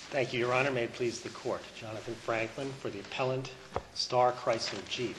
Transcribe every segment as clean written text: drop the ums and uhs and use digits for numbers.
Thank you, Your Honor. May it please the Court. Jonathan Franklin for the appellant, Star Chrysler Jeep.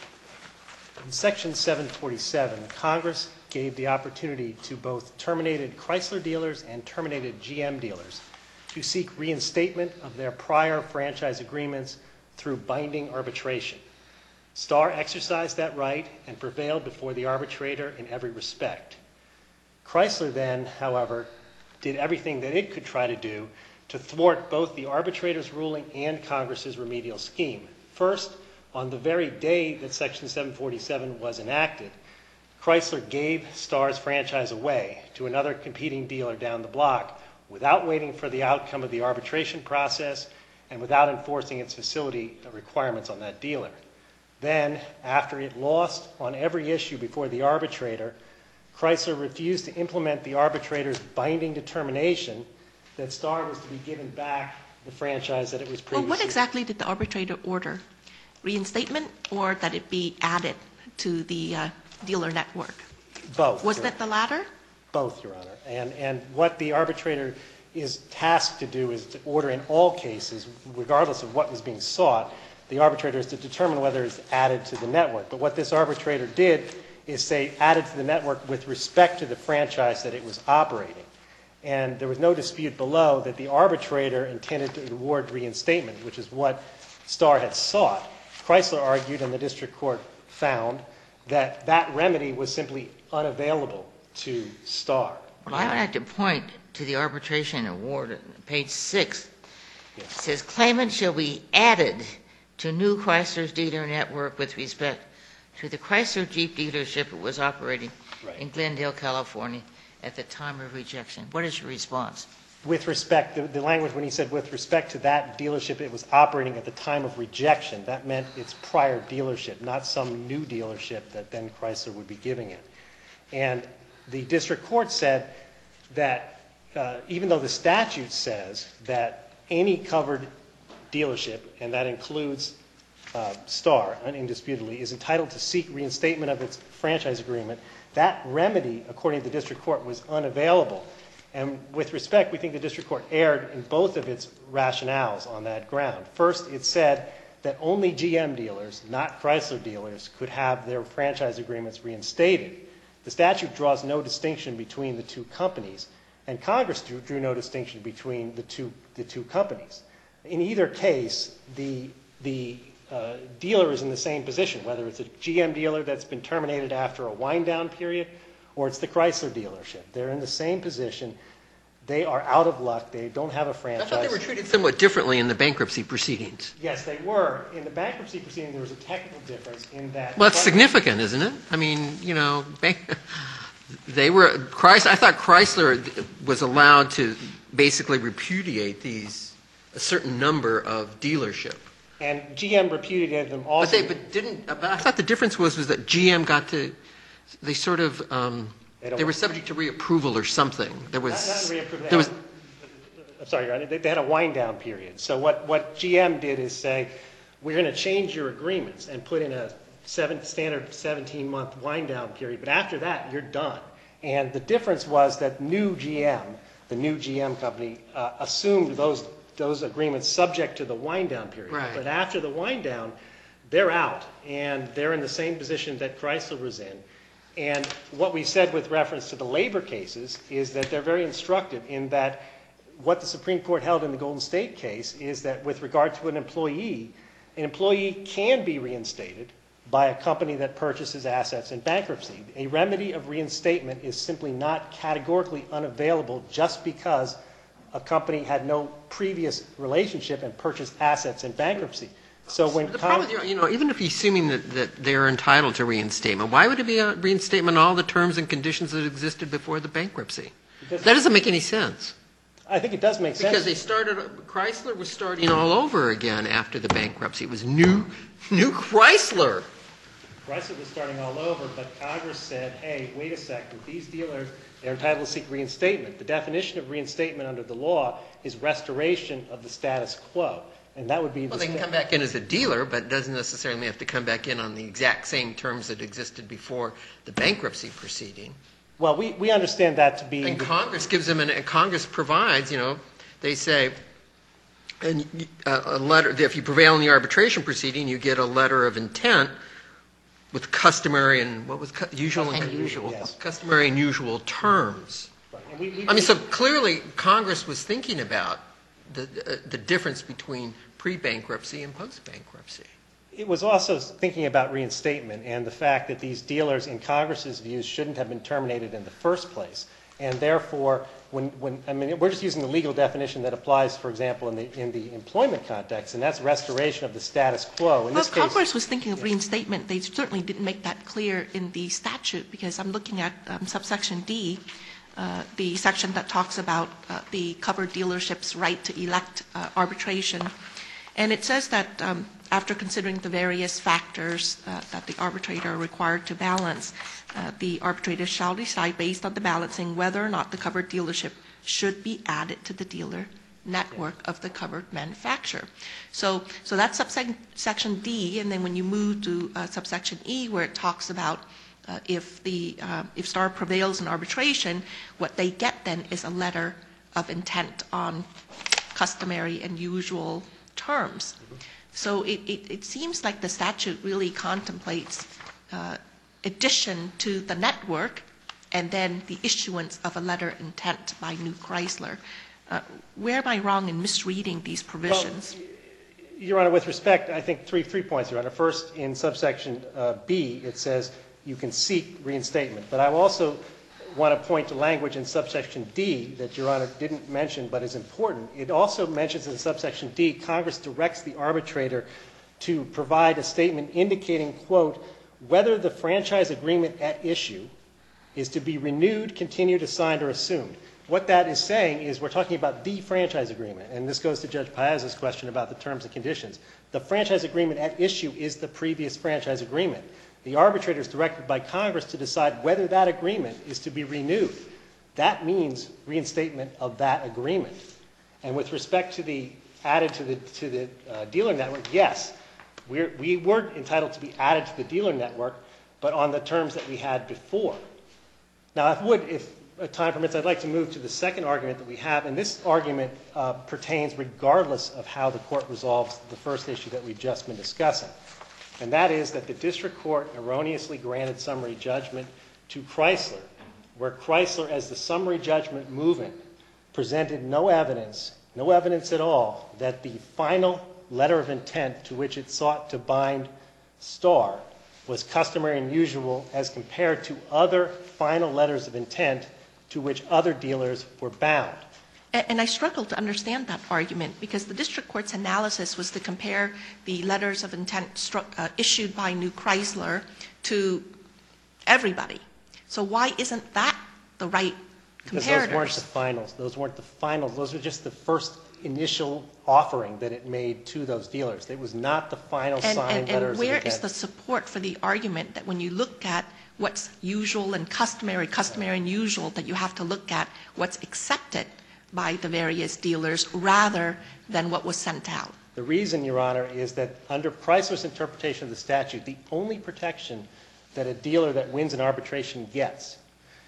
In Section 747, Congress gave the opportunity to both terminated Chrysler dealers and terminated GM dealers to seek reinstatement of their prior franchise agreements through binding arbitration. Star exercised that right and prevailed before the arbitrator in every respect. Chrysler then, however, did everything that it could try to do to thwart both the arbitrator's ruling and Congress's remedial scheme. First, on the very day that Section 747 was enacted, Chrysler gave Star's franchise away to another competing dealer down the block without waiting for the outcome of the arbitration process and without enforcing its facility requirements on that dealer. Then, after it lost on every issue before the arbitrator, Chrysler refused to implement the arbitrator's binding determination that Star was to be given back the franchise that it was previously. Well, what exactly did the arbitrator order? Reinstatement, or that it be added to the dealer network? Both. Was that the latter? Both, Your Honor. And what the arbitrator is tasked to do is to order in all cases, regardless of what was being sought, the arbitrator is to determine whether it's added to the network. But what this arbitrator did is say added to the network with respect to the franchise that it was operating. And there was no dispute below that the arbitrator intended to award reinstatement, which is what Star had sought. Chrysler argued, and the district court found, that that remedy was simply unavailable to Star. Well, I would like to point to the arbitration award, page 6. Yes. It says, claimant shall be added to new Chrysler's dealer network with respect to the Chrysler Jeep dealership it was operating in Glendale, California at the time of rejection. What is your response? With respect, the language when he said with respect to that dealership it was operating at the time of rejection, that meant its prior dealership, not some new dealership that then Chrysler would be giving it. And the district court said that even though the statute says that any covered dealership, and that includes Star, indisputably, is entitled to seek reinstatement of its franchise agreement, that remedy, according to the district court, was unavailable. And with respect, we think the district court erred in both of its rationales on that ground. First, it said that only GM dealers, not Chrysler dealers, could have their franchise agreements reinstated. The statute draws no distinction between the two companies, and Congress drew no distinction between the two companies. In either case, the dealer is in the same position, whether it's a GM dealer that's been terminated after a wind-down period or it's the Chrysler dealership. They're in the same position. They are out of luck. They don't have a franchise. I thought they were treated somewhat differently in the bankruptcy proceedings. Yes, they were. In the bankruptcy proceeding, there was a technical difference in that. Well, it's significant, isn't it? I mean, you know, they were Chrysler. I thought Chrysler was allowed to basically repudiate a certain number of dealership. And GM repudiated them also. But I thought the difference was that GM got to, they sort of, they were subject to reapproval or something. Not reapproval. I'm sorry, Your Honor. They had a wind-down period. So what GM did is say, we're going to change your agreements and put in a standard 17-month wind-down period. But after that, you're done. And the difference was that the new GM company, assumed those agreements subject to the wind-down period. Right. But after the wind-down, they're out, and they're in the same position that Chrysler was in. And what we said with reference to the labor cases is that they're very instructive in that what the Supreme Court held in the Golden State case is that with regard to an employee can be reinstated by a company that purchases assets in bankruptcy. A remedy of reinstatement is simply not categorically unavailable just because a company had no previous relationship and purchased assets in bankruptcy. So when the problem is, you know, even if you're assuming that they're entitled to reinstatement, why would it be a reinstatement on all the terms and conditions that existed before the bankruptcy? That doesn't make any sense. I think it does make sense. Because Chrysler was starting all over again after the bankruptcy. It was new Chrysler. Chrysler was starting all over, but Congress said, hey, wait a second, these dealers, they're entitled to seek reinstatement. The definition of reinstatement under the law is restoration of the status quo. And that would be Well, they can come back in as a dealer, but doesn't necessarily have to come back in on the exact same terms that existed before the bankruptcy proceeding. Well, we understand that to be... And Congress gives them, Congress provides, you know, they say, And a letter, if you prevail in the arbitration proceeding, you get a letter of intent with customary and, what was usual and Unusual. Yes. customary and usual terms. Right. And we- I mean, so clearly Congress was thinking about the difference between pre-bankruptcy and post-bankruptcy. It was also thinking about reinstatement and the fact that these dealers, in Congress's views, shouldn't have been terminated in the first place. And therefore, I mean, we're just using the legal definition that applies, for example, in the employment context, and that's restoration of the status quo. In Well, this if case, Congress was thinking of reinstatement, they certainly didn't make that clear in the statute, because I'm looking at subsection D, the section that talks about the covered dealership's right to elect arbitration. And it says that after considering the various factors that the arbitrator are required to balance, the arbitrator shall decide based on the balancing whether or not the covered dealership should be added to the dealer network of the covered manufacturer. So that's subsection D, and then when you move to subsection E, where it talks about if STAR prevails in arbitration, what they get then is a letter of intent on customary and usual terms. So it seems like the statute really contemplates addition to the network and then the issuance of a letter of intent by New Chrysler. Where am I wrong in misreading these provisions? Well, Your Honor, with respect, I think three points, Your Honor. First, in subsection B, it says you can seek reinstatement. But I also want to point to language in subsection D that Your Honor didn't mention but is important. It also mentions in subsection D, Congress directs the arbitrator to provide a statement indicating, quote, whether the franchise agreement at issue is to be renewed, continued, assigned, or assumed. What that is saying is we're talking about the franchise agreement, and this goes to Judge Paez's question about the terms and conditions. The franchise agreement at issue is the previous franchise agreement. The arbitrator is directed by Congress to decide whether that agreement is to be renewed. That means reinstatement of that agreement. And with respect to the added to the dealer network, yes, we were entitled to be added to the dealer network, but on the terms that we had before. Now, if time permits, I'd like to move to the second argument that we have, and this argument pertains regardless of how the court resolves the first issue that we've just been discussing. And that is that the district court erroneously granted summary judgment to Chrysler, where Chrysler, as the summary judgment movement, presented no evidence at all, that the final letter of intent to which it sought to bind STAR was customary and usual as compared to other final letters of intent to which other dealers were bound. And I struggle to understand that argument because the district court's analysis was to compare the letters of intent issued by New Chrysler to everybody. So why isn't that the right comparators? Because those weren't the finals. Those weren't the finals. Those were just the first initial offering that it made to those dealers. It was not the final signed letters of intent. And where is the support for the argument that when you look at what's usual and customary and usual, that you have to look at what's accepted by the various dealers rather than what was sent out? The reason, Your Honor, is that under Chrysler's interpretation of the statute, the only protection that a dealer that wins an arbitration gets,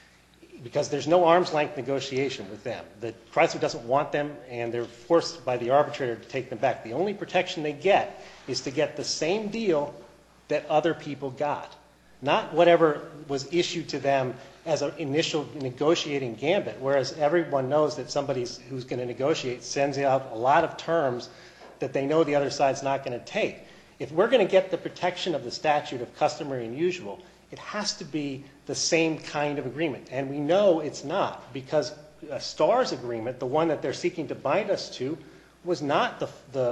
because there's no arm's length negotiation with them, that Chrysler doesn't want them and they're forced by the arbitrator to take them back. The only protection they get is to get the same deal that other people got, not whatever was issued to them as an initial negotiating gambit, whereas everyone knows that somebody who's going to negotiate sends out a lot of terms that they know the other side's not going to take. If we're going to get the protection of the statute of customary and usual, it has to be the same kind of agreement. And we know it's not, because STAR's agreement, the one that they're seeking to bind us to, was not the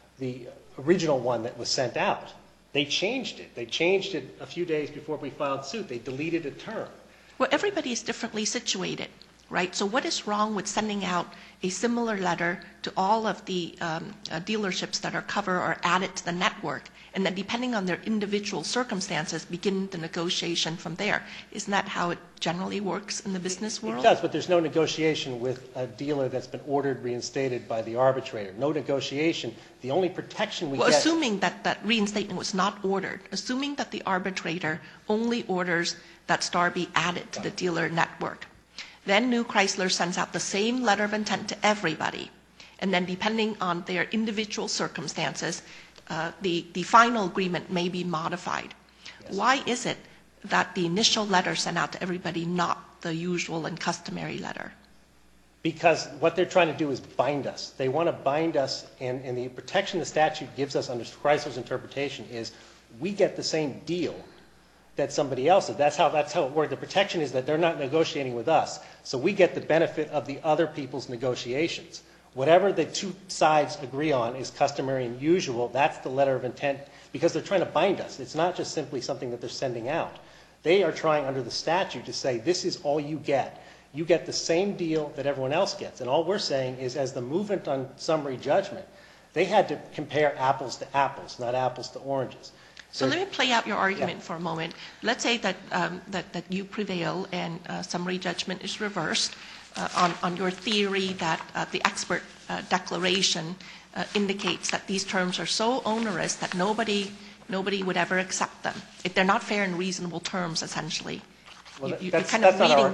original one that was sent out. They changed it. They changed it a few days before we filed suit. They deleted a term. Well, everybody is differently situated, right? So what is wrong with sending out a similar letter to all of the dealerships that are covered or added to the network, and then depending on their individual circumstances, begin the negotiation from there? Isn't that how it generally works in the business world? It does, but there's no negotiation with a dealer that's been ordered reinstated by the arbitrator. No negotiation. The only protection we get... Well, assuming that that reinstatement was not ordered, assuming that the arbitrator only orders that STAR be added to the dealer network, then New Chrysler sends out the same letter of intent to everybody. And then depending on their individual circumstances, the final agreement may be modified. Yes. Why is it that the initial letter sent out to everybody, not the usual and customary letter? Because what they're trying to do is bind us. They want to bind us, and the protection the statute gives us under Chrysler's interpretation is we get the same deal that somebody else did. That's how it works. The protection is that they're not negotiating with us, so we get the benefit of the other people's negotiations. Whatever the two sides agree on is customary and usual. That's the letter of intent, because they're trying to bind us. It's not just simply something that they're sending out. They are trying under the statute to say this is all you get. You get the same deal that everyone else gets. And all we're saying is, as the movement on summary judgment, they had to compare apples to apples, not apples to oranges. So let me play out your argument for a moment. Let's say that that you prevail and summary judgment is reversed on your theory that the expert declaration indicates that these terms are so onerous that nobody would ever accept them. If they're not fair and reasonable terms, essentially. Well, you're kind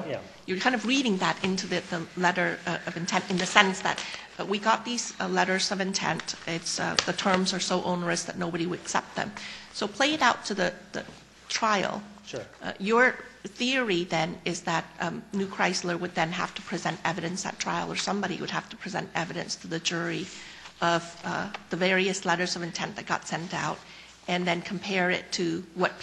of reading that into the letter of intent in the sense that we got these letters of intent. It's the terms are so onerous that nobody would accept them. So play it out to the trial. Sure. Your theory then is that New Chrysler would then have to present evidence at trial, or somebody would have to present evidence to the jury of the various letters of intent that got sent out, and then compare it to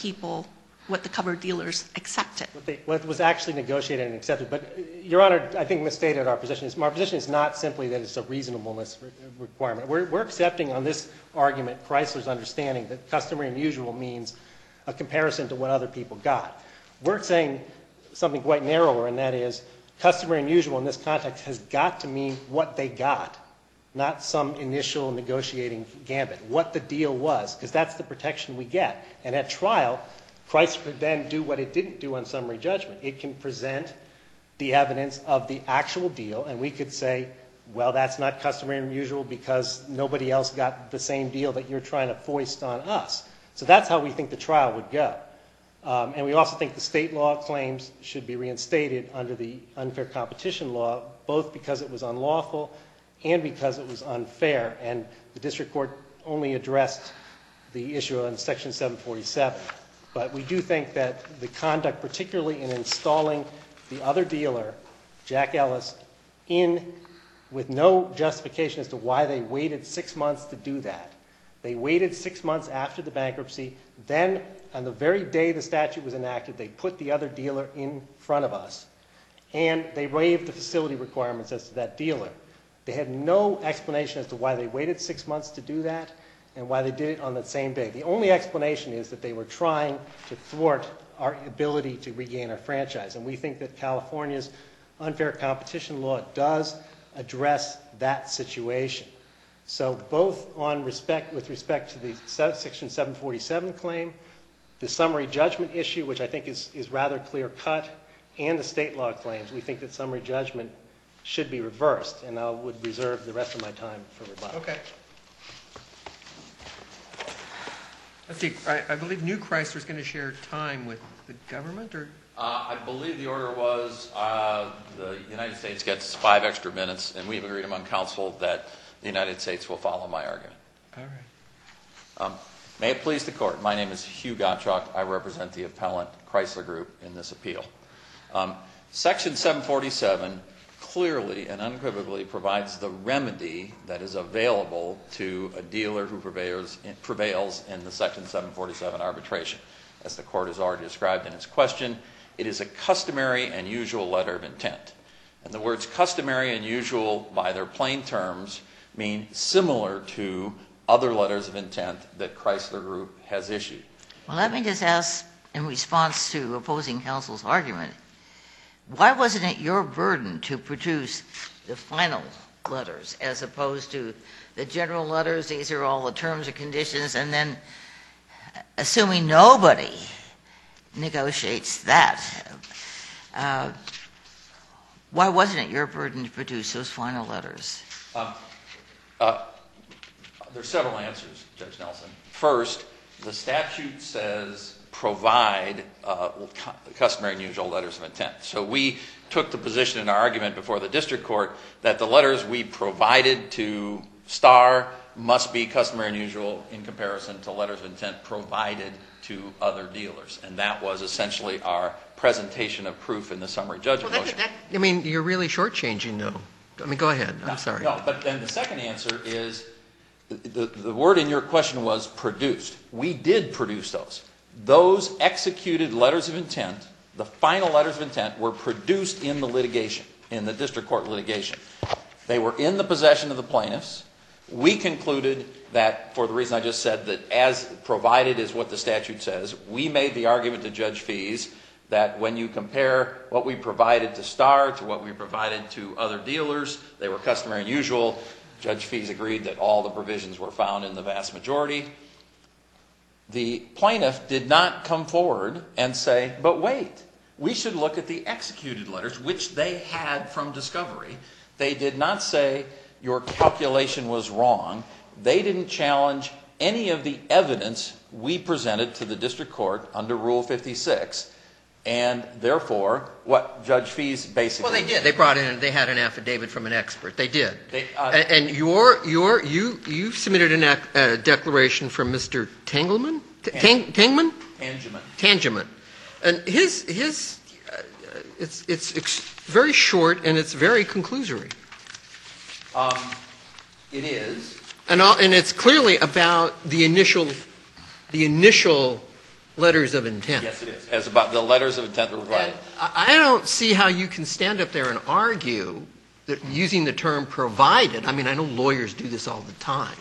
what the cover dealers accepted. What was actually negotiated and accepted. But, Your Honor, I think misstated our position. Our position is not simply that it's a reasonableness requirement. We're accepting on this argument Chrysler's understanding that customary and usual means a comparison to what other people got. We're saying something quite narrower, and that is customary and usual in this context has got to mean what they got, not some initial negotiating gambit, what the deal was, because that's the protection we get. And at trial, Chrysler could then do what it didn't do on summary judgment. It can present the evidence of the actual deal, and we could say, well, that's not customary and usual because nobody else got the same deal that you're trying to foist on us. So that's how we think the trial would go. And we also think the state law claims should be reinstated under the unfair competition law, both because it was unlawful and because it was unfair. And the district court only addressed the issue on Section 747. But we do think that the conduct, particularly in installing the other dealer, Jack Ellis, in with no justification as to why they waited 6 months to do that. They waited 6 months after the bankruptcy. Then, on the very day the statute was enacted, they put the other dealer in front of us. And they waived the facility requirements as to that dealer. They had no explanation as to why they waited 6 months to do that and why they did it on the same day. The only explanation is that they were trying to thwart our ability to regain our franchise. And we think that California's unfair competition law does address that situation. So both with respect to the Section 747 claim, the summary judgment issue, which I think is rather clear-cut, and the state law claims, we think that summary judgment should be reversed. And I would reserve the rest of my time for rebuttal. Okay. Let's see. I believe New Chrysler is going to share time with the government, or? I believe the order was the United States gets 5 extra minutes, and we've agreed among counsel that the United States will follow my argument. All right. May it please the Court. My name is Hugh Gottschalk. I represent the appellant Chrysler Group in this appeal. Section 747 clearly and unequivocally provides the remedy that is available to a dealer who prevails in the Section 747 arbitration. As the Court has already described in its question, it is a customary and usual letter of intent. And the words customary and usual, by their plain terms, mean similar to other letters of intent that Chrysler Group has issued. Well, let me just ask, in response to opposing counsel's argument, why wasn't it your burden to produce the final letters as opposed to the general letters? These are all the terms and conditions, and then assuming nobody negotiates that, why wasn't it your burden to produce those final letters? There's several answers, Judge Nelson. First, the statute says provide customary and usual letters of intent. So we took the position in our argument before the district court that the letters we provided to Star must be customary and usual in comparison to letters of intent provided to other dealers. And that was essentially our presentation of proof in the summary judgment motion. I mean, you're really shortchanging, though. I mean, go ahead. I'm sorry. No, but then the second answer is the word in your question was produced. We did produce those. Those executed letters of intent, the final letters of intent, were produced in the litigation, in the district court litigation. They were in the possession of the plaintiffs. We concluded that, for the reason I just said, that as provided is what the statute says, we made the argument to Judge Fees that when you compare what we provided to Star to what we provided to other dealers, they were customary and usual. Judge Fees agreed that all the provisions were found in the vast majority. The plaintiff did not come forward and say, but wait, we should look at the executed letters, which they had from discovery. They did not say your calculation was wrong. They didn't challenge any of the evidence we presented to the district court under Rule 56. And therefore, what Judge Fees basically... Well, they did. They brought in, they had an affidavit from an expert. They did. And you submitted a declaration from Mr. Tangleman? Tangman? Tangeman. And it's very short and it's very conclusory. It is. And it's clearly about the initial letters of intent. Yes, it is. As about the letters of intent that were provided. I don't see how you can stand up there and argue that using the term provided, I mean, I know lawyers do this all the time,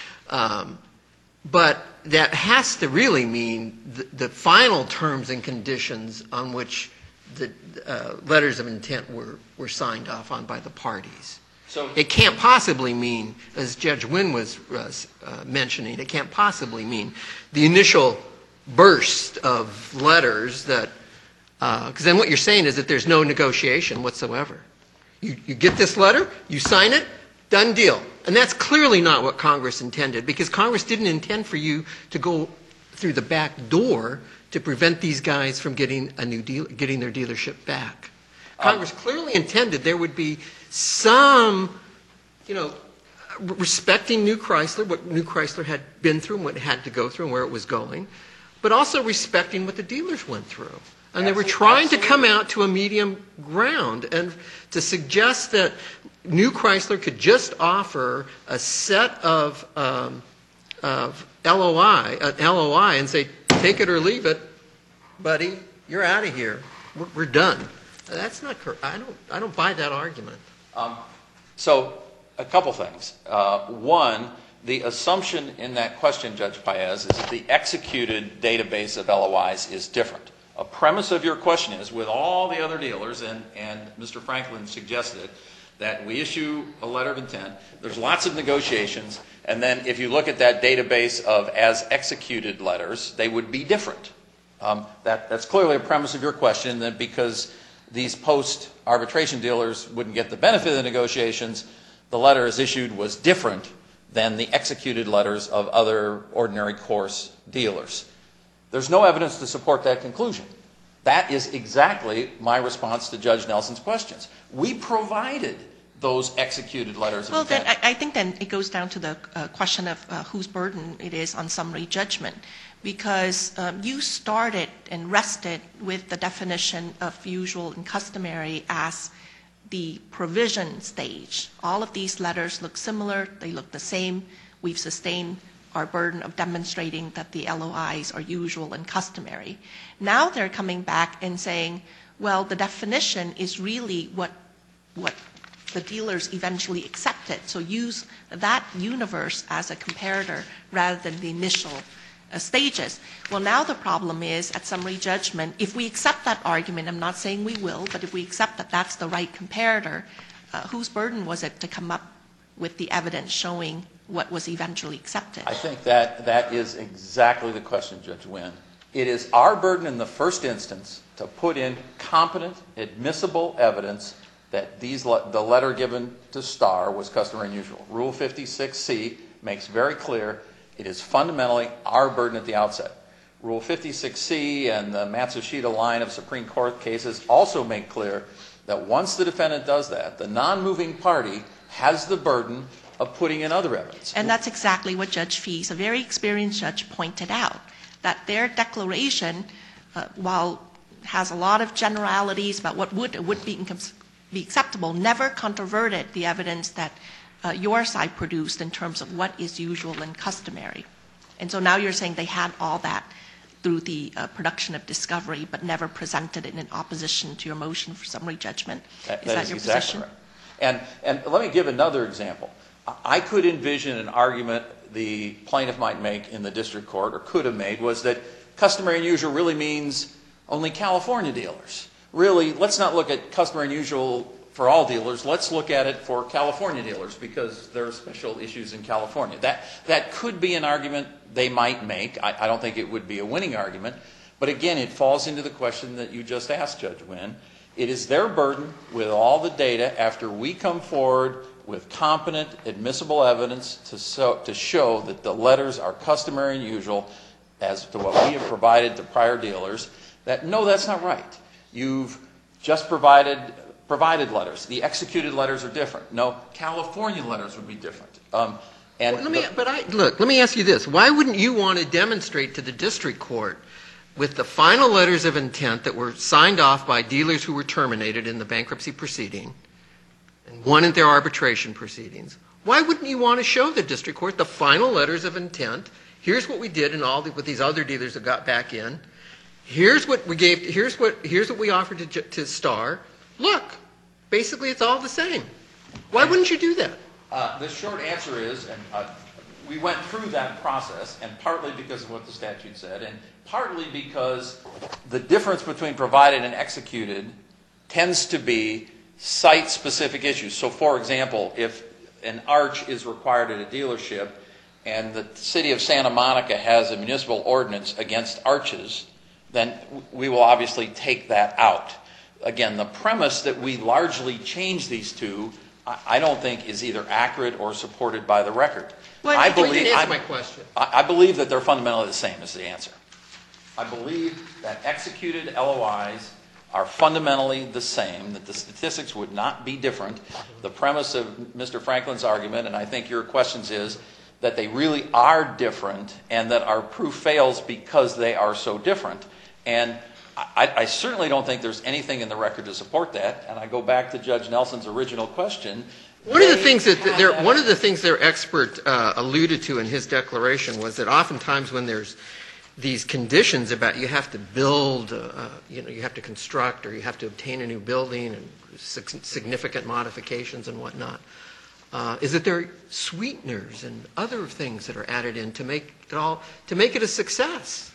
but that has to really mean the final terms and conditions on which the letters of intent were signed off on by the parties. So it can't possibly mean, as Judge Wynn was mentioning, it can't possibly mean the initial burst of letters that, because then what you're saying is that there's no negotiation whatsoever. You get this letter, you sign it, done deal. And that's clearly not what Congress intended, because Congress didn't intend for you to go through the back door to prevent these guys from getting getting their dealership back. Congress clearly intended there would be some, respecting New Chrysler, what New Chrysler had been through and what it had to go through and where it was going, but also respecting what the dealers went through. And they were trying to come out to a medium ground. And to suggest that New Chrysler could just offer a set of LOI and say, take it or leave it, buddy, you're out of here. We're done. That's not correct. I don't buy that argument. So a couple things. One, the assumption in that question, Judge Paez, is that the executed database of LOIs is different. A premise of your question is, with all the other dealers, and Mr. Franklin suggested that we issue a letter of intent, there's lots of negotiations, and then if you look at that database of as executed letters, they would be different. That's clearly a premise of your question, that because these post-arbitration dealers wouldn't get the benefit of the negotiations, the letter as issued was different than the executed letters of other ordinary course dealers. There's no evidence to support that conclusion. That is exactly my response to Judge Nelson's questions. We provided those executed letters of intent. Well, I think then it goes down to the question of whose burden it is on summary judgment, because you started and rested with the definition of usual and customary as the provision stage. All of these letters look similar. They look the same. We've sustained our burden of demonstrating that the LOIs are usual and customary. Now they're coming back and saying, well, the definition is really what the dealers eventually accepted. So use that universe as a comparator rather than the initial stages. Well, now the problem is at summary judgment, if we accept that argument, I'm not saying we will, but if we accept that that's the right comparator, whose burden was it to come up with the evidence showing what was eventually accepted? I think that is exactly the question, Judge Wynn. It is our burden in the first instance to put in competent, admissible evidence that the letter given to Starr was customary and usual. Rule 56C makes very clear it is fundamentally our burden at the outset. Rule 56C and the Matsushita line of Supreme Court cases also make clear that once the defendant does that, the non-moving party has the burden of putting in other evidence. And that's exactly what Judge Fees, a very experienced judge, pointed out, that their declaration, while has a lot of generalities about what would be acceptable, never controverted the evidence that your side produced in terms of what is usual and customary. And so now you're saying they had all that through the production of discovery, but never presented it in opposition to your motion for summary judgment. Is that your position? Right. And let me give another example. I could envision an argument the plaintiff might make in the district court, or could have made, was that customary and usual really means only California dealers. Really, let's not look at customary and usual for all dealers. Let's look at it for California dealers because there are special issues in California. That could be an argument they might make. I don't think it would be a winning argument. But again, it falls into the question that you just asked, Judge Wynn. It is their burden with all the data after we come forward with competent, admissible evidence to show that the letters are customary and usual as to what we have provided to prior dealers, that no, that's not right. You've just provided letters. The executed letters are different. No, California letters would be different. Let me ask you this. Why wouldn't you want to demonstrate to the district court with the final letters of intent that were signed off by dealers who were terminated in the bankruptcy proceeding and one in their arbitration proceedings, why wouldn't you want to show the district court the final letters of intent? Here's what we did with these other dealers that got back in. Here's what we gave. Here's what we offered to Star. Look, basically it's all the same. Why wouldn't you do that? The short answer is, and we went through that process, and partly because of what the statute said, and partly because the difference between provided and executed tends to be site-specific issues. So, for example, if an arch is required at a dealership and the city of Santa Monica has a municipal ordinance against arches, then we will obviously take that out. Again, the premise that we largely change these two, I don't think is either accurate or supported by the record. Well, you didn't answer my question. I believe that they're fundamentally the same is the answer. I believe that executed LOIs are fundamentally the same, that the statistics would not be different. The premise of Mr. Franklin's argument, and I think your questions, is that they really are different and that our proof fails because they are so different. And I certainly don't think there's anything in the record to support that. And I go back to Judge Nelson's original question. One of the things their expert alluded to in his declaration was that oftentimes when there's these conditions about you have to build, you have to construct, or you have to obtain a new building and significant modifications and whatnot, is that there are sweeteners and other things that are added in to make it a success.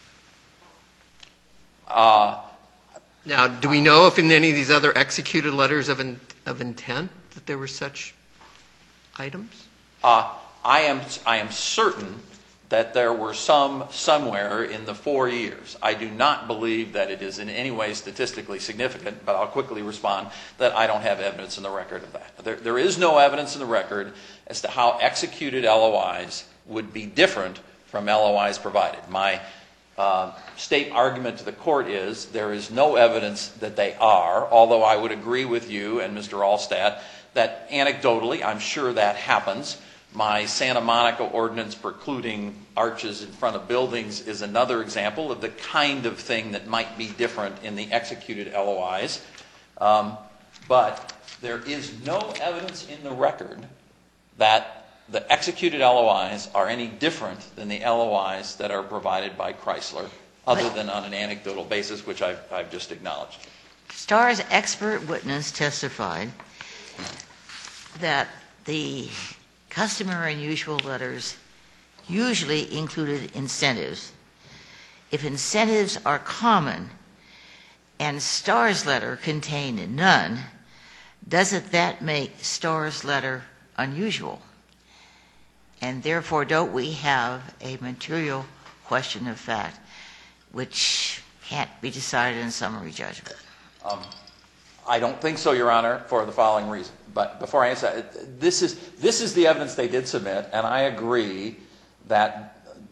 Now, do we know if in any of these other executed letters of intent that there were such items? I am certain that there were some somewhere in the 4 years. I do not believe that it is in any way statistically significant, but I'll quickly respond that I don't have evidence in the record of that. There is no evidence in the record as to how executed LOIs would be different from LOIs provided. My state argument to the court is there is no evidence that they are, although I would agree with you and Mr. Allstat that anecdotally I'm sure that happens. My Santa Monica ordinance precluding arches in front of buildings is another example of the kind of thing that might be different in the executed LOIs. But there is no evidence in the record that the executed LOIs are any different than the LOIs that are provided by Chrysler, other than on an anecdotal basis, which I've just acknowledged. Starr's expert witness testified that the customary and usual letters usually included incentives. If incentives are common and Starr's letter contained none, doesn't that make Starr's letter unusual? And therefore, don't we have a material question of fact which can't be decided in summary judgment? I don't think so, Your Honor, for the following reason. But before I answer that, this is the evidence they did submit, and I agree that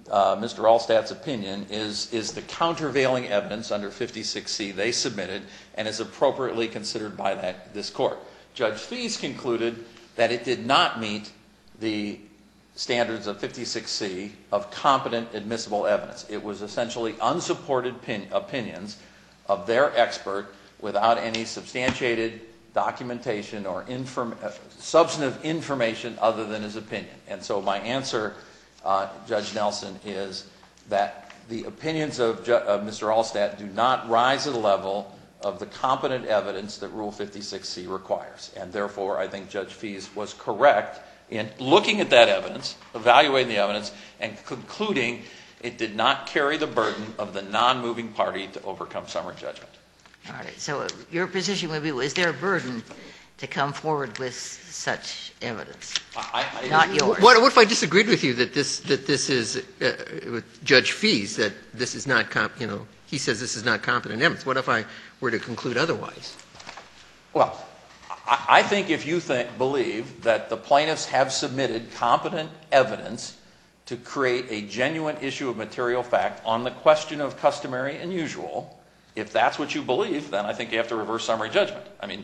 Mr. Allstadt's opinion is the countervailing evidence under 56C they submitted and is appropriately considered by this court. Judge Fees concluded that it did not meet the standards of 56C of competent admissible evidence. It was essentially unsupported opinions of their expert without any substantiated documentation or substantive information other than his opinion. And so my answer, Judge Nelson, is that the opinions of Mr. Allstadt do not rise to the level of the competent evidence that Rule 56C requires. And therefore, I think Judge Fees was correct in looking at that evidence, evaluating the evidence, and concluding it did not carry the burden of the non-moving party to overcome summary judgment. All right. So your position would be, is there a burden to come forward with such evidence? Not yours. What if I disagreed with you that this is with Judge Fees, that this is not he says this is not competent evidence? What if I were to conclude otherwise? Well, I think if you believe that the plaintiffs have submitted competent evidence to create a genuine issue of material fact on the question of customary and usual, if that's what you believe, then I think you have to reverse summary judgment. I mean,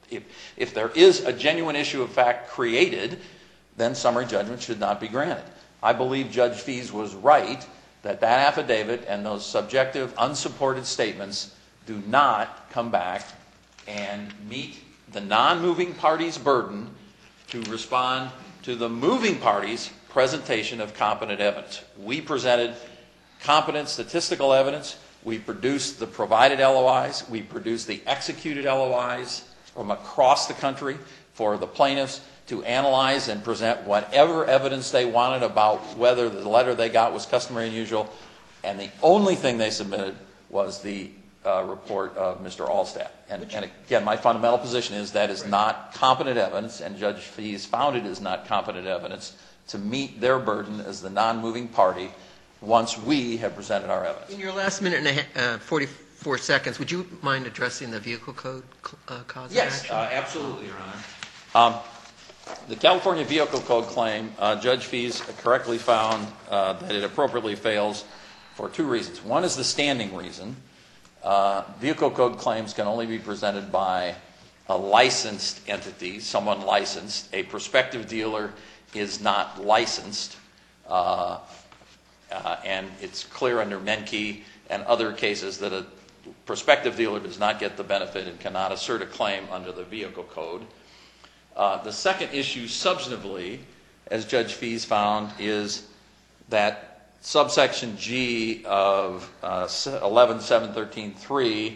if there is a genuine issue of fact created, then summary judgment should not be granted. I believe Judge Fees was right that affidavit and those subjective, unsupported statements do not come back and meet the non-moving party's burden to respond to the moving party's presentation of competent evidence. We presented competent statistical evidence. We produced the provided LOIs. We produced the executed LOIs from across the country for the plaintiffs to analyze and present whatever evidence they wanted about whether the letter they got was customary and usual. And the only thing they submitted was the report of Mr. Allstadt. And again, my fundamental position is that is not competent evidence, and Judge Fees found it is not competent evidence to meet their burden as the non-moving party once we have presented our evidence. In your last minute and 44 seconds, would you mind addressing the vehicle code cause of action? Yes, absolutely, Your Honor. The California Vehicle Code claim, Judge Fees correctly found that it appropriately fails for two reasons. One is the standing reason. Vehicle Code claims can only be presented by a licensed entity, someone licensed. A prospective dealer is not licensed, and it's clear under Menke and other cases that a prospective dealer does not get the benefit and cannot assert a claim under the Vehicle Code. The second issue substantively, as Judge Fees found, is that subsection G of 11.713.3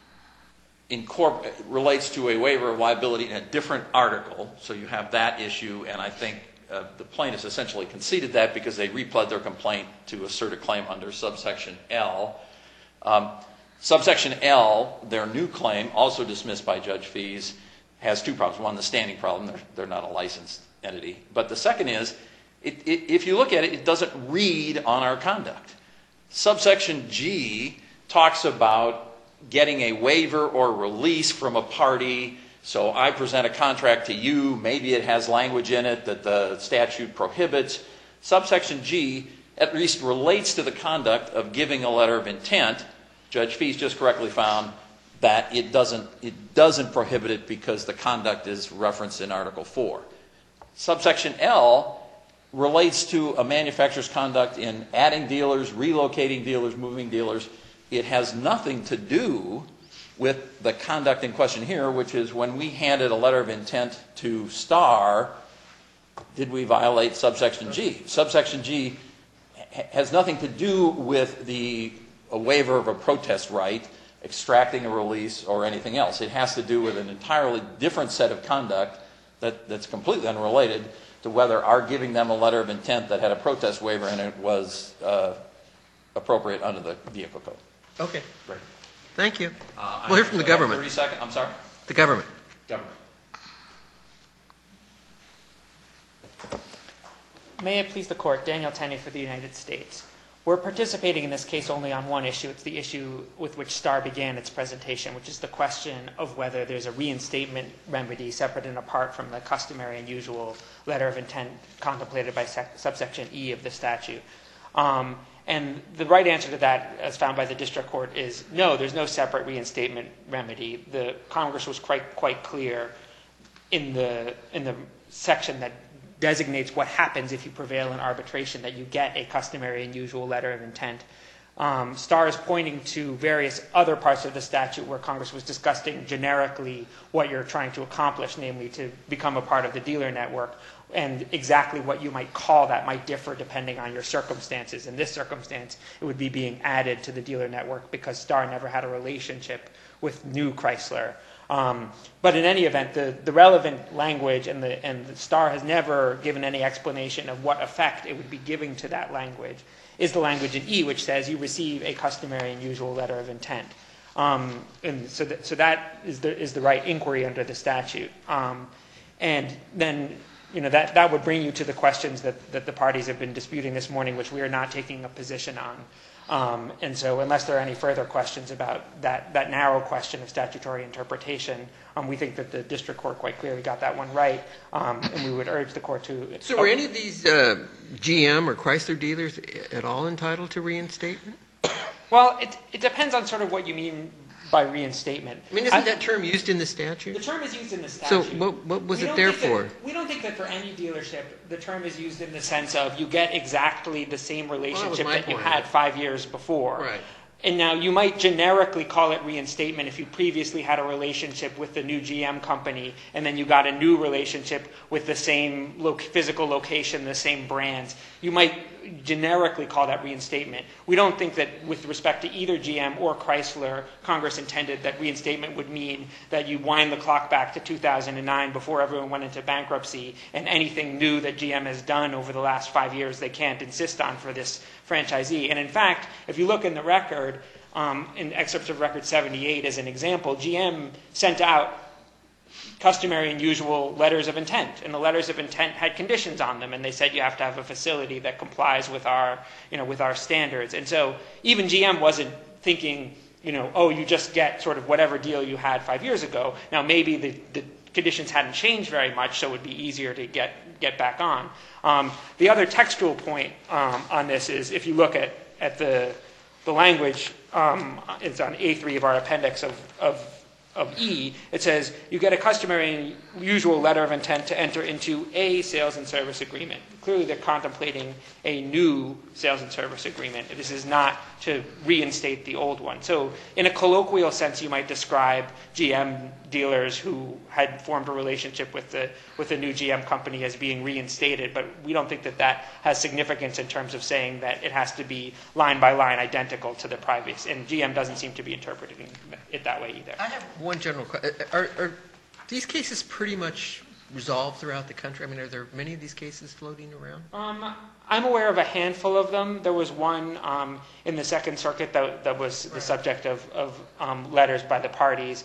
relates to a waiver of liability in a different article. So you have that issue, and I think the plaintiffs essentially conceded that because they repled their complaint to assert a claim under subsection L. Subsection L, their new claim, also dismissed by Judge Fees, has two problems. One, the standing problem. They're not a licensed entity. But the second is, if you look at it, it doesn't read on our conduct. Subsection G talks about getting a waiver or release from a party. So I present a contract to you. Maybe it has language in it that the statute prohibits. Subsection G at least relates to the conduct of giving a letter of intent. Judge Fees just correctly found that it doesn't prohibit it because the conduct is referenced in Article 4. Subsection L relates to a manufacturer's conduct in adding dealers, relocating dealers, moving dealers. It has nothing to do with the conduct in question here, which is when we handed a letter of intent to Star, did we violate subsection G? Subsection G has nothing to do with a waiver of a protest right, extracting a release, or anything else. It has to do with an entirely different set of conduct that's completely unrelated to whether our giving them a letter of intent that had a protest waiver in it was appropriate under the Vehicle Code. Okay. Great. Thank you. We'll hear from the government. 30 seconds. I'm sorry? The government. Government. May it please the Court, Daniel Tenney for the United States. We're participating in this case only on one issue. It's the issue with which Star began its presentation, which is the question of whether there's a reinstatement remedy separate and apart from the customary and usual letter of intent contemplated by subsection E of the statute. And the right answer to that, as found by the district court, is no, there's no separate reinstatement remedy. The Congress was quite clear in the section that designates what happens if you prevail in arbitration, that you get a customary and usual letter of intent. Starr is pointing to various other parts of the statute where Congress was discussing generically what you're trying to accomplish, namely to become a part of the dealer network, and exactly what you might call that might differ depending on your circumstances. In this circumstance, it would be being added to the dealer network because Starr never had a relationship with New Chrysler. But in any event, the relevant language, and the Starr has never given any explanation of what effect it would be giving to that language, is the language in E, which says you receive a customary and usual letter of intent. And so that is the right inquiry under the statute. And then, that would bring you to the questions that the parties have been disputing this morning, which we are not taking a position on. And so unless there are any further questions about that narrow question of statutory interpretation, we think that the district court quite clearly got that one right, and we would urge the court to... So were any of these GM or Chrysler dealers at all entitled to reinstatement? Well, it depends on sort of what you mean by reinstatement. I mean, isn't that term used in the statute? The term is used in the statute. So what was it there for? We don't think that for any dealership the term is used in the sense of you get exactly the same relationship that you had 5 years before. Right. And now you might generically call it reinstatement if you previously had a relationship with the new GM company and then you got a new relationship with the same physical location, the same brands. You might generically call that reinstatement. We don't think that with respect to either GM or Chrysler, Congress intended that reinstatement would mean that you wind the clock back to 2009 before everyone went into bankruptcy, and anything new that GM has done over the last 5 years they can't insist on for this franchisee. And in fact, if you look in the record, in excerpts of Record 78 as an example, GM sent out customary and usual letters of intent, and the letters of intent had conditions on them, and they said you have to have a facility that complies with our standards. And so even GM wasn't thinking, you just get sort of whatever deal you had 5 years ago. Now maybe the conditions hadn't changed very much, so it would be easier to get back on. The other textual point on this is if you look at the language, it's on A3 of our appendix of E, it says you get a customary and usual letter of intent to enter into a sales and service agreement. Clearly they're contemplating a new sales and service agreement. This is not to reinstate the old one. So in a colloquial sense, you might describe GM dealers who had formed a relationship with the new GM company as being reinstated, but we don't think that has significance in terms of saying that it has to be line by line identical to the previous, and GM doesn't seem to be interpreting it that way either. I have one general question. Are these cases pretty much resolved throughout the country? I mean, are there many of these cases floating around? I'm aware of a handful of them. There was one in the Second Circuit that was the subject of letters by the parties.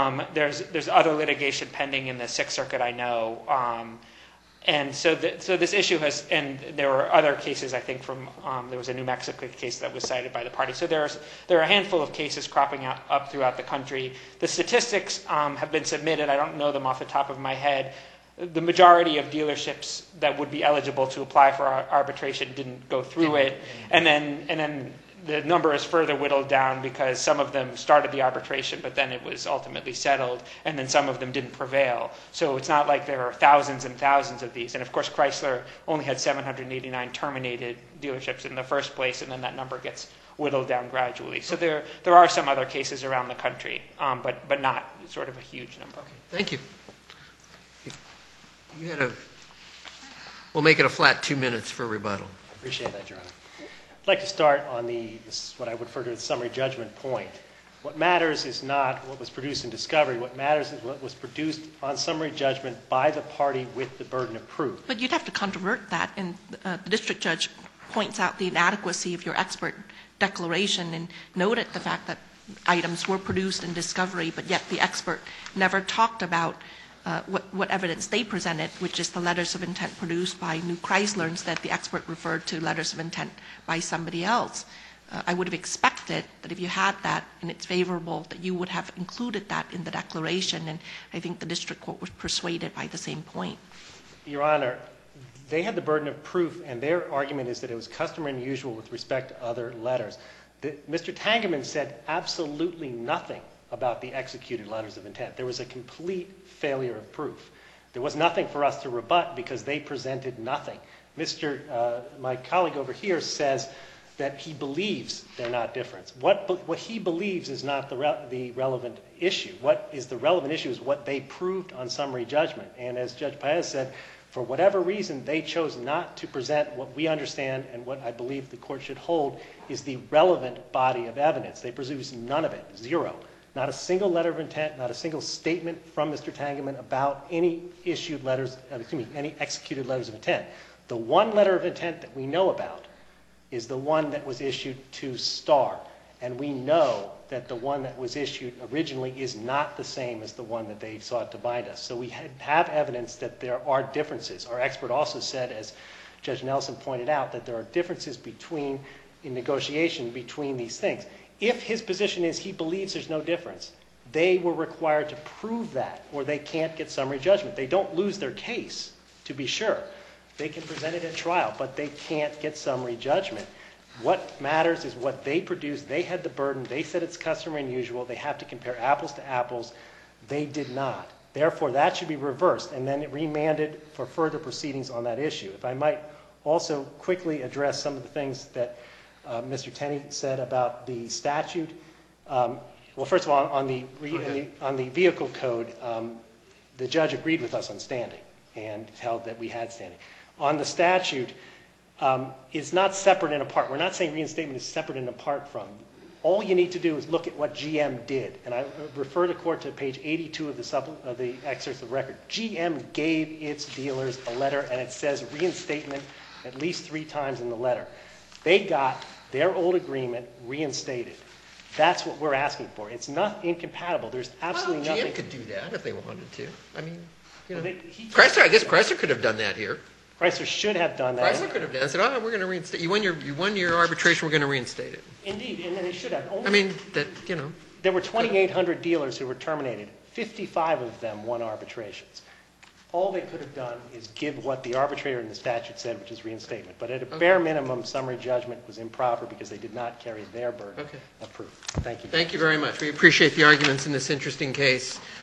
There's other litigation pending in the Sixth Circuit, I know. And so this issue has, and there were other cases, I think, from, there was a New Mexico case that was cited by the party. So there are a handful of cases cropping up throughout the country. The statistics have been submitted. I don't know them off the top of my head. The majority of dealerships that would be eligible to apply for arbitration didn't go through it. And then the number is further whittled down because some of them started the arbitration, but then it was ultimately settled, and then some of them didn't prevail. So it's not like there are thousands and thousands of these. And of course, Chrysler only had 789 terminated dealerships in the first place, and then that number gets whittled down gradually. So there are some other cases around the country, but not sort of a huge number. Okay. Thank you. We'll make it a flat 2 minutes for rebuttal. Appreciate that, Your Honor. I'd like to start on what I would refer to as the summary judgment point. What matters is not what was produced in discovery. What matters is what was produced on summary judgment by the party with the burden of proof. But you'd have to controvert that, and the district judge points out the inadequacy of your expert declaration and noted the fact that items were produced in discovery, but yet the expert never talked about what evidence they presented, which is the letters of intent produced by New Chrysler. Instead, the expert referred to letters of intent by somebody else. I would have expected that if you had that and it's favorable, that you would have included that in the declaration, and I think the district court was persuaded by the same point. Your Honor, They had the burden of proof, and their argument is that it was customary and usual with respect to other letters. Mr. Tangeman said absolutely nothing about the executed letters of intent. There was a complete failure of proof. There was nothing for us to rebut because they presented nothing. My colleague over here says that he believes they're not different. What he believes is not the relevant issue. What is the relevant issue is what they proved on summary judgment. And as Judge Paez said, for whatever reason, they chose not to present what we understand and what I believe the court should hold is the relevant body of evidence. They produced none of it, zero. Not a single letter of intent, not a single statement from Mr. Tangeman about any any executed letters of intent. The one letter of intent that we know about is the one that was issued to Starr. And we know that the one that was issued originally is not the same as the one that they sought to bind us. So we have evidence that there are differences. Our expert also said, as Judge Nelson pointed out, that there are differences in negotiation between these things. If his position is he believes there's no difference, they were required to prove that, or they can't get summary judgment. They don't lose their case, to be sure. They can present it at trial, but they can't get summary judgment. What matters is what they produced. They had the burden. They said it's customary and usual. They have to compare apples to apples. They did not. Therefore, that should be reversed and then remanded for further proceedings on that issue. If I might also quickly address some of the things that Mr. Tenney said about the statute. Well, first of all, on the vehicle code, the judge agreed with us on standing and held that we had standing. On the statute, it's not separate and apart. We're not saying reinstatement is separate and apart from. All you need to do is look at what GM did. And I refer the court to page 82 of the excerpt of the record. GM gave its dealers a letter, and it says reinstatement at least 3 times in the letter. They got their old agreement reinstated. That's what we're asking for. It's not incompatible. There's absolutely nothing. GM could do that if they wanted to. I mean, Chrysler, I guess Chrysler could have done that here. Chrysler should have done that. Chrysler could have done it. Said, we're going to reinstate. You won your arbitration. We're going to reinstate it. Indeed, and they should have. There were 2,800 dealers who were terminated. 55 of them won arbitrations. All they could have done is give what the arbitrator in the statute said, which is reinstatement. But at a bare minimum, summary judgment was improper because they did not carry their burden of proof. Thank you. Thank you very much. We appreciate the arguments in this interesting case.